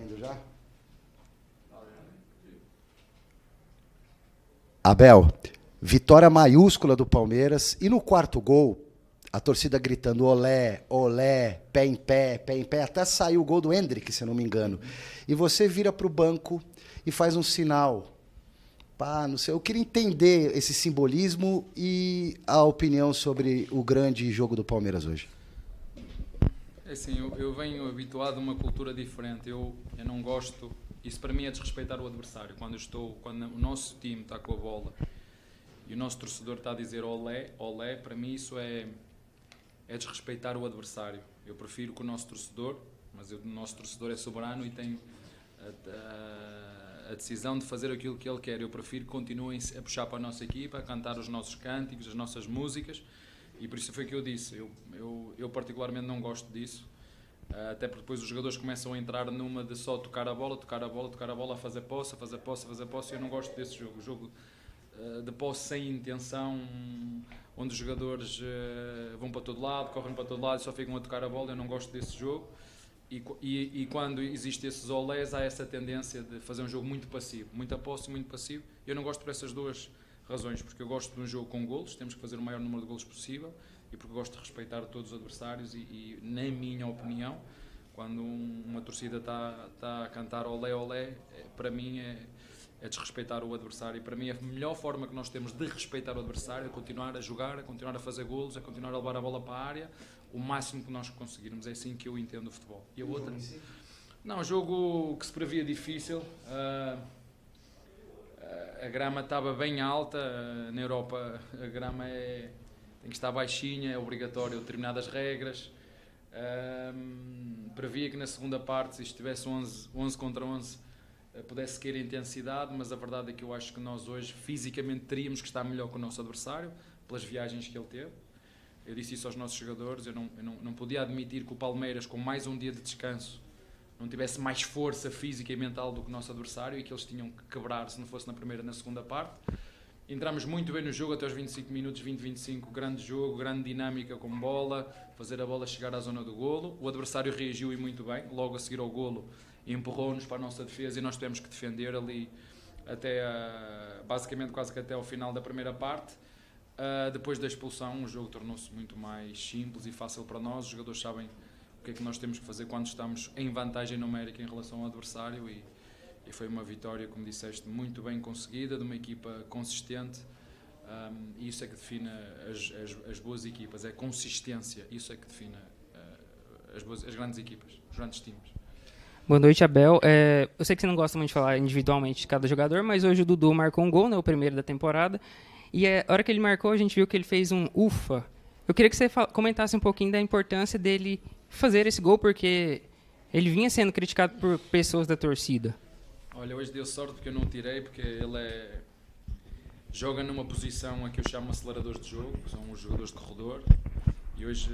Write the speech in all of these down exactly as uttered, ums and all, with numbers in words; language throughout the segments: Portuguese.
indo já? Abel, vitória maiúscula do Palmeiras. E no quarto gol, a torcida gritando olé, olé, pé em pé, pé em pé. Até saiu o gol do Hendrick, se eu não me engano. E você vira para o banco e faz um sinal. Pá, não sei. Eu queria entender esse simbolismo e a opinião sobre o grande jogo do Palmeiras hoje. É assim, eu, eu venho habituado a uma cultura diferente. Eu, eu não gosto... Isso para mim é desrespeitar o adversário. Quando, eu estou, quando o nosso time está com a bola e o nosso torcedor está a dizer olé, olé, para mim isso é, é desrespeitar o adversário. Eu prefiro que o nosso torcedor, mas eu, o nosso torcedor é soberano e tem a, a, a decisão de fazer aquilo que ele quer. Eu prefiro que continuem a puxar para a nossa equipa, a cantar os nossos cânticos, as nossas músicas, e por isso foi que eu disse. Eu, eu, eu particularmente não gosto disso. Até porque depois os jogadores começam a entrar numa de só tocar a bola, tocar a bola, tocar a bola, a fazer posse, a fazer posse, a fazer posse, e eu não gosto desse jogo. O jogo uh, de posse sem intenção, onde os jogadores uh, vão para todo lado, correm para todo lado e só ficam a tocar a bola, eu não gosto desse jogo. E, e, e quando existem esses olés, há essa tendência de fazer um jogo muito passivo, muita posse, muito passivo. Eu não gosto por essas duas razões, porque eu gosto de um jogo com golos, temos que fazer o maior número de golos possível, e porque gosto de respeitar todos os adversários e, e na minha opinião, quando um, uma torcida está tá a cantar olé, olé, é, para mim é, é desrespeitar o adversário. E para mim a melhor forma que nós temos de respeitar o adversário é continuar a jogar, a continuar a fazer golos, a continuar a levar a bola para a área, o máximo que nós conseguirmos. É assim que eu entendo o futebol. E a outra? Não, um jogo que se previa difícil. Uh, a grama estava bem alta. Uh, na Europa a grama é... tem que estar baixinha, é obrigatório determinadas regras. Um, previa que na segunda parte, se estivesse onze, onze contra onze, pudesse cair a intensidade, mas a verdade é que eu acho que nós hoje fisicamente teríamos que estar melhor que o nosso adversário, pelas viagens que ele teve. Eu disse isso aos nossos jogadores. Eu não, eu não, não podia admitir que o Palmeiras, com mais um dia de descanso, não tivesse mais força física e mental do que o nosso adversário, e que eles tinham que quebrar se não fosse na primeira, na segunda parte. Entramos muito bem no jogo até os vinte e cinco minutos, vinte, vinte e cinco, grande jogo, grande dinâmica com bola, fazer a bola chegar à zona do golo. O adversário reagiu e muito bem, logo a seguir ao golo empurrou-nos para a nossa defesa e nós tivemos que defender ali até, a, basicamente quase que até ao final da primeira parte. Uh, depois da expulsão o jogo tornou-se muito mais simples e fácil para nós. Os jogadores sabem o que é que nós temos que fazer quando estamos em vantagem numérica em relação ao adversário, e E foi uma vitória, como disseste, muito bem conseguida, de uma equipa consistente, um, e isso é que define as, as, as boas equipas, é a consistência, isso é que define uh, as, boas, as grandes equipas, os grandes times. Boa noite, Abel. É, eu sei que você não gosta muito de falar individualmente de cada jogador, mas hoje o Dudu marcou um gol, né, o primeiro da temporada, e é, a hora que ele marcou a gente viu que ele fez um ufa. Eu queria que você comentasse um pouquinho da importância dele fazer esse gol, porque ele vinha sendo criticado por pessoas da torcida. Olha, hoje deu sorte porque eu não tirei, porque ele é... joga numa posição a que eu chamo aceleradores de jogo, são os jogadores de corredor, e hoje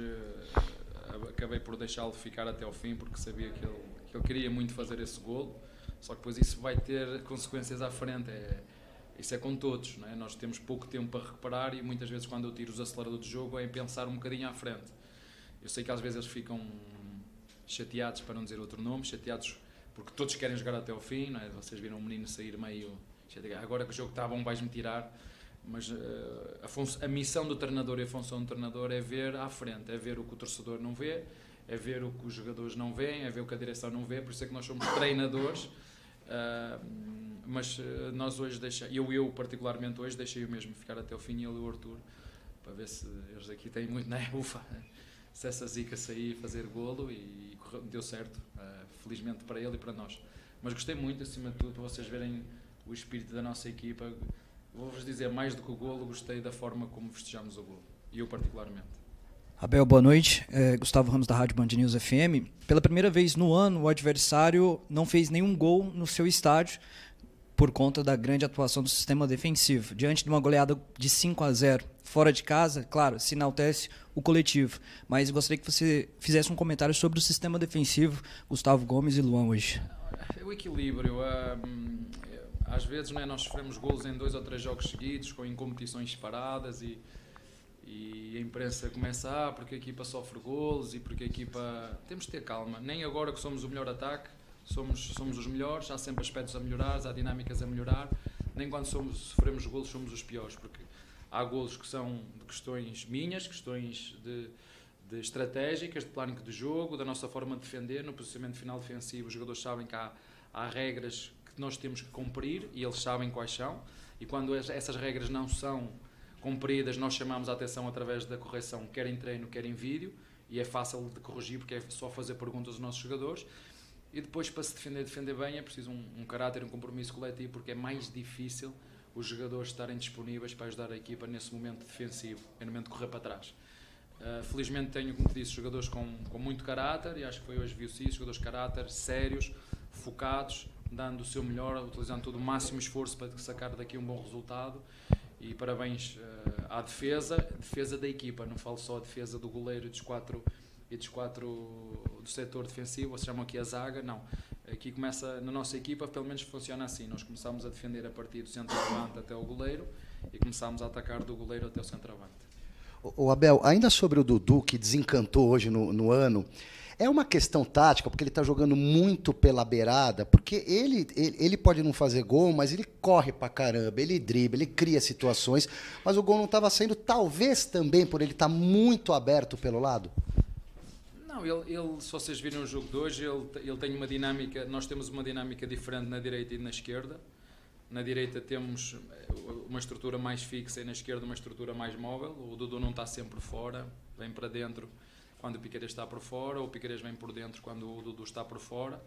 uh, acabei por deixá-lo ficar até ao fim, porque sabia que ele, que ele queria muito fazer esse golo, só que depois isso vai ter consequências à frente. É, isso é com todos, não é? Nós temos pouco tempo para recuperar, e muitas vezes quando eu tiro os aceleradores de jogo é em pensar um bocadinho à frente. Eu sei que às vezes eles ficam chateados, para não dizer outro nome, chateados porque todos querem jogar até ao fim, não é? Vocês viram um menino sair meio... agora que o jogo está bom vais-me tirar, mas uh, a, função, a missão do treinador e a função do treinador é ver à frente, é ver o que o torcedor não vê, é ver o que os jogadores não veem, é ver o que a direção não vê, por isso é que nós somos treinadores, uh, mas uh, nós hoje, deixa, eu, eu particularmente hoje, deixei o mesmo ficar até ao fim, e ele e o Arthur, para ver se eles aqui têm muito, não é? Ufa, se essa zica sair fazer golo, e deu certo, uh, felizmente para ele e para nós. Mas gostei muito, acima de tudo, para vocês verem o espírito da nossa equipa. Vou-vos dizer, mais do que o golo, gostei da forma como festejamos o golo, e eu particularmente. Abel, boa noite. É, Gustavo Ramos, da Rádio Band News F M. Pela primeira vez no ano, o adversário não fez nenhum gol no seu estádio por conta da grande atuação do sistema defensivo. Diante de uma goleada de cinco a zero fora de casa, claro, se enaltece o coletivo. Mas gostaria que você fizesse um comentário sobre o sistema defensivo, Gustavo Gomes e Luan hoje. O equilíbrio. Um, às vezes, não é, nós sofremos golos em dois ou três jogos seguidos, com incompetições separadas, e, e a imprensa começa, ah, porque a equipa sofre golos e porque a equipa... Temos de ter calma. Nem agora que somos o melhor ataque, somos, somos os melhores, há sempre aspectos a melhorar, há dinâmicas a melhorar, nem quando somos, sofremos golos somos os piores, porque há golos que são de questões minhas, questões de, de estratégicas, de plano de jogo, da nossa forma de defender, no posicionamento final defensivo os jogadores sabem que há, há regras que nós temos que cumprir e eles sabem quais são, e quando essas regras não são cumpridas nós chamamos a atenção através da correção, quer em treino, quer em vídeo, e é fácil de corrigir porque é só fazer perguntas aos nossos jogadores. E depois, para se defender, defender bem, é preciso um, um caráter, um compromisso coletivo, porque é mais difícil os jogadores estarem disponíveis para ajudar a equipa nesse momento defensivo, no momento de correr para trás. Uh, felizmente tenho, como te disse, jogadores com, com muito caráter, e acho que foi hoje viu-se isso, jogadores de caráter, sérios, focados, dando o seu melhor, utilizando todo o máximo esforço para sacar daqui um bom resultado. E parabéns uh, à defesa, defesa da equipa, não falo só a defesa do goleiro e dos quatro, e dos quatro do setor defensivo, se chamam aqui a zaga, não. Aqui começa, na nossa equipa, pelo menos funciona assim, nós começamos a defender a partir do centroavante até o goleiro e começamos a atacar do goleiro até o centroavante. O Abel, ainda sobre o Dudu, que desencantou hoje no, no ano, é uma questão tática, porque ele está jogando muito pela beirada, porque ele, ele, ele pode não fazer gol, mas ele corre pra caramba, ele dribla, ele cria situações, mas o gol não estava saindo, talvez também por ele estar tá muito aberto pelo lado? Não, ele, ele, se vocês virem o jogo de hoje, ele, ele tem uma dinâmica, nós temos uma dinâmica diferente na direita e na esquerda. Na direita temos uma estrutura mais fixa e na esquerda uma estrutura mais móvel. O Dudu não está sempre fora, vem para dentro quando o Piquerez está por fora, ou o Piquerez vem por dentro quando o Dudu está por fora.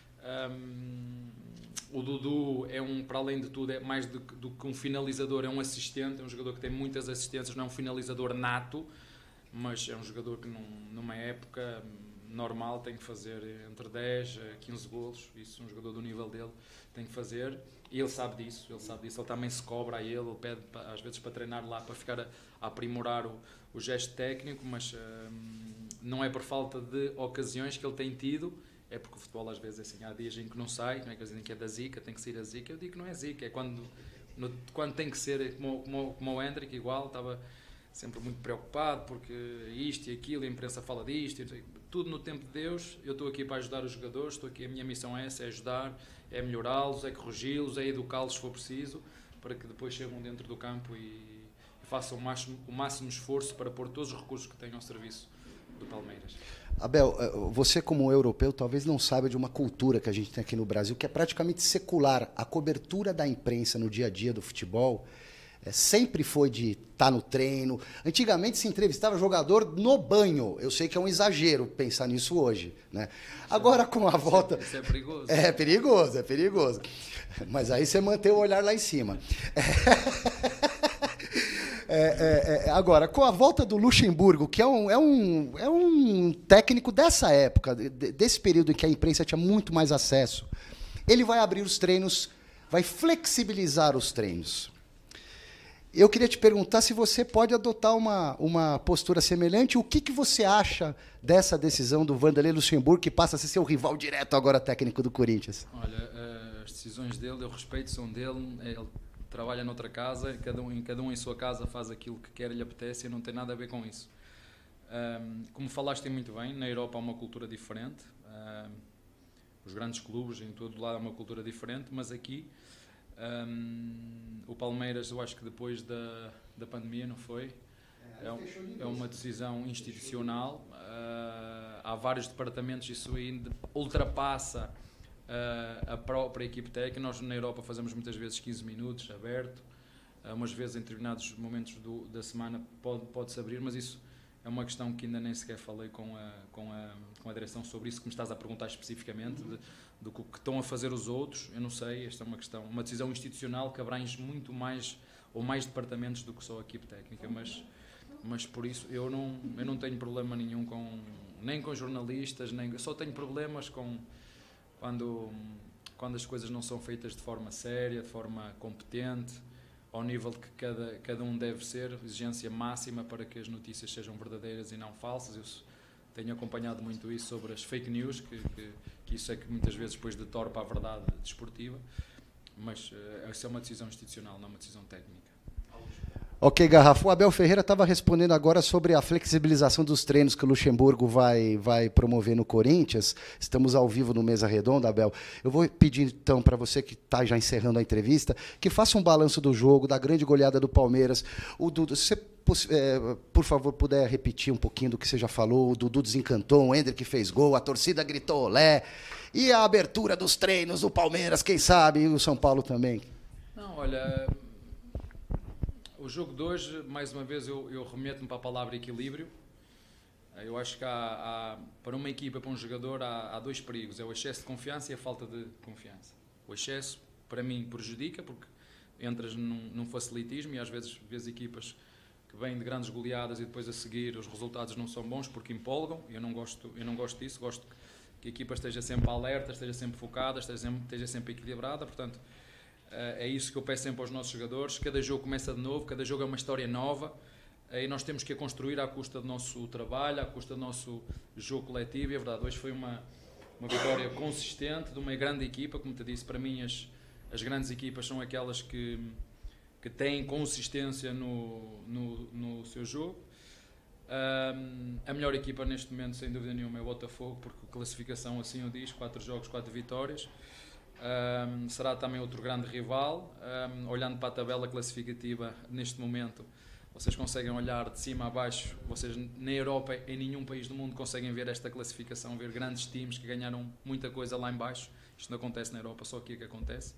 Um, o Dudu é um, para além de tudo, é mais do, do que um finalizador, é um assistente, é um jogador que tem muitas assistências, não é um finalizador nato, mas é um jogador que num, numa época normal tem que fazer entre dez a quinze golos, isso um jogador do nível dele tem que fazer, e ele sabe disso, ele sabe disso, ele também se cobra a ele, ele pede às vezes para treinar lá, para ficar a, a aprimorar o, o gesto técnico, mas hum, não é por falta de ocasiões que ele tem tido, é porque o futebol às vezes é assim, há dias em que não sai, não é que dizem que é da zica, tem que sair a zica, eu digo que não é zica, é quando, no, quando tem que ser, como, como, como o Hendrick igual, estava sempre muito preocupado porque isto e aquilo, a imprensa fala disto, tudo no tempo de Deus. Eu estou aqui para ajudar os jogadores, estou aqui, a minha missão é essa, é ajudar, é melhorá-los, é corrigi-los, é educá-los se for preciso, para que depois cheguem dentro do campo e, e façam o máximo, o máximo esforço para pôr todos os recursos que tenham ao serviço do Palmeiras. Abel, você como europeu talvez não saiba de uma cultura que a gente tem aqui no Brasil, que é praticamente secular. A cobertura da imprensa no dia a dia do futebol É, sempre foi de estar tá no treino. Antigamente se entrevistava jogador no banho. Eu sei que é um exagero pensar nisso hoje, né? Agora com a volta... Isso é perigoso. É perigoso, é perigoso. Mas aí você mantém o olhar lá em cima. É, é, é, agora, com a volta do Luxemburgo, que é um, é um, é um técnico dessa época, desse período em que a imprensa tinha muito mais acesso, ele vai abrir os treinos, vai flexibilizar os treinos. Eu queria te perguntar se você pode adotar uma, uma postura semelhante. O que, que você acha dessa decisão do Vanderlei Luxemburgo, que passa a ser seu rival direto agora técnico do Corinthians? Olha, as decisões dele, eu respeito, são dele. Ele trabalha noutra casa, cada um, cada um em sua casa faz aquilo que quer e lhe apetece e não tem nada a ver com isso. Um, como falaste muito bem, na Europa há uma cultura diferente. Um, os grandes clubes em todo lado há uma cultura diferente, mas aqui... Um, o Palmeiras, eu acho que depois da, da pandemia, não foi? É, um, é uma decisão institucional. Uh, há vários departamentos, isso ainda ultrapassa uh, a própria equipe técnica. Nós na Europa fazemos muitas vezes quinze minutos aberto, uh, umas vezes em determinados momentos do, da semana pode, pode-se abrir, mas isso é uma questão que ainda nem sequer falei com a, com a, com a direção sobre isso, que me estás a perguntar especificamente, de, do que estão a fazer os outros. Eu não sei, esta é uma questão, uma decisão institucional que abrange muito mais, ou mais departamentos do que só a equipe técnica, mas, mas por isso eu não, eu não tenho problema nenhum com, nem com jornalistas, nem, só tenho problemas com quando, quando as coisas não são feitas de forma séria, de forma competente, ao nível que cada, cada um deve ser, exigência máxima para que as notícias sejam verdadeiras e não falsas. Eu tenho acompanhado muito isso sobre as fake news, que, que, que isso é que muitas vezes depois deturpa a verdade desportiva, mas uh, essa é uma decisão institucional, não é uma decisão técnica. Ok, Garrafa. O Abel Ferreira estava respondendo agora sobre a flexibilização dos treinos que o Luxemburgo vai, vai promover no Corinthians. Estamos ao vivo no Mesa Redonda, Abel. Eu vou pedir, então, para você que está já encerrando a entrevista, que faça um balanço do jogo, da grande goleada do Palmeiras. O Dudu, se você, é, por favor, puder repetir um pouquinho do que você já falou. O Dudu desencantou, o Hendrick fez gol, a torcida gritou olé. E a abertura dos treinos do Palmeiras, quem sabe, e o São Paulo também. Não, olha... O jogo de hoje, mais uma vez, eu, eu remeto-me para a palavra equilíbrio. Eu acho que há, há, para uma equipa, para um jogador, há, há dois perigos. É o excesso de confiança e a falta de confiança. O excesso, para mim, prejudica, porque entras num, num facilitismo e às vezes vês equipas que vêm de grandes goleadas e depois a seguir os resultados não são bons porque empolgam. Eu não gosto, eu não gosto disso. Gosto que a equipa esteja sempre alerta, esteja sempre focada, esteja sempre, esteja sempre equilibrada. Portanto, é isso que eu peço sempre aos nossos jogadores. Cada jogo começa de novo, cada jogo é uma história nova e nós temos que a construir à custa do nosso trabalho, à custa do nosso jogo coletivo. E é verdade, hoje foi uma, uma vitória consistente de uma grande equipa. Como te disse, para mim as, as grandes equipas são aquelas que, que têm consistência no, no, no seu jogo. Um, a melhor equipa neste momento, sem dúvida nenhuma, é o Botafogo, porque a classificação assim o diz, quatro jogos, quatro vitórias. Um, será também outro grande rival. Um, olhando para a tabela classificativa neste momento, vocês conseguem olhar de cima a baixo. Vocês na Europa, em nenhum país do mundo conseguem ver esta classificação, ver grandes times que ganharam muita coisa lá em baixo. Isto não acontece na Europa, só aqui é que acontece.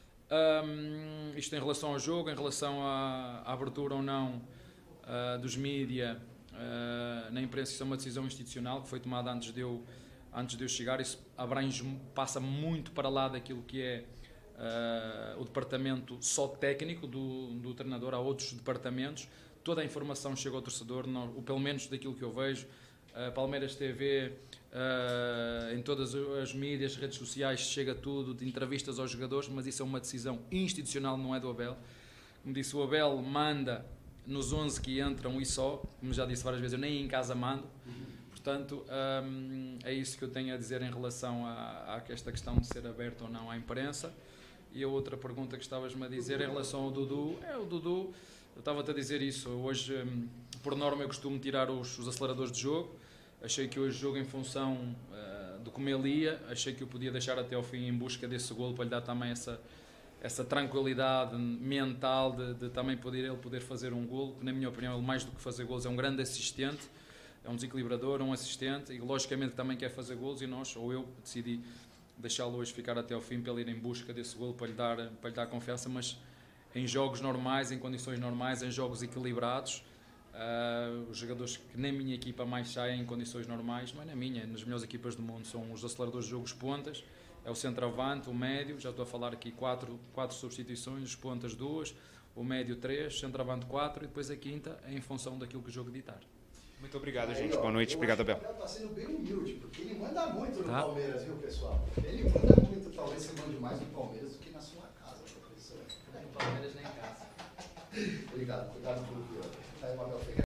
Um, isto em relação ao jogo, em relação à, à abertura ou não uh, dos mídia uh, na imprensa. Isso é uma decisão institucional que foi tomada antes de eu Antes de eu chegar. Isso abrange, passa muito para lá daquilo que é uh, o departamento só técnico do, do treinador. Há outros departamentos. Toda a informação chega ao torcedor, não, ou pelo menos daquilo que eu vejo. Uh, Palmeiras T V, uh, em todas as mídias, redes sociais, chega tudo, de entrevistas aos jogadores, mas isso é uma decisão institucional, não é do Abel. Como disse, o Abel manda nos onze que entram e só. Como já disse várias vezes, eu nem em casa mando. Portanto, um, é isso que eu tenho a dizer em relação a, a esta questão de ser aberto ou não à imprensa. E a outra pergunta que estavas-me a dizer em relação ao Dudu, é o Dudu, eu estava-te a dizer isso, hoje, um, por norma, eu costumo tirar os, os aceleradores de jogo. Achei que hoje jogo em função uh, de como ele ia, achei que eu podia deixar até ao fim em busca desse golo para lhe dar também essa, essa tranquilidade mental de, de também poder ele poder fazer um golo, que na minha opinião ele mais do que fazer golos é um grande assistente. É um desequilibrador, um assistente e logicamente também quer fazer golos e nós, ou eu, decidi deixá-lo hoje ficar até ao fim para ele ir em busca desse golo, para lhe dar, para lhe dar confiança, mas em jogos normais, em condições normais, em jogos equilibrados, uh, os jogadores que na minha equipa mais saem em condições normais, não é na minha, nas melhores equipas do mundo, são os aceleradores de jogo, os pontas, é o centroavante, o médio, já estou a falar aqui quatro, quatro substituições, os pontas duas, o médio três, centroavante quatro e depois a quinta em função daquilo que o jogo ditar. Muito obrigado, aí, gente. Ó, boa noite. Obrigado, Abel. O Abel está sendo bem humilde, porque ele manda muito no tá. Palmeiras, viu, pessoal? Ele manda muito, talvez você mande mais no Palmeiras do que na sua casa, professor. Nem no Palmeiras, nem em casa. Obrigado, cuidado com o que eu. Tá aí o Abel Ferreira.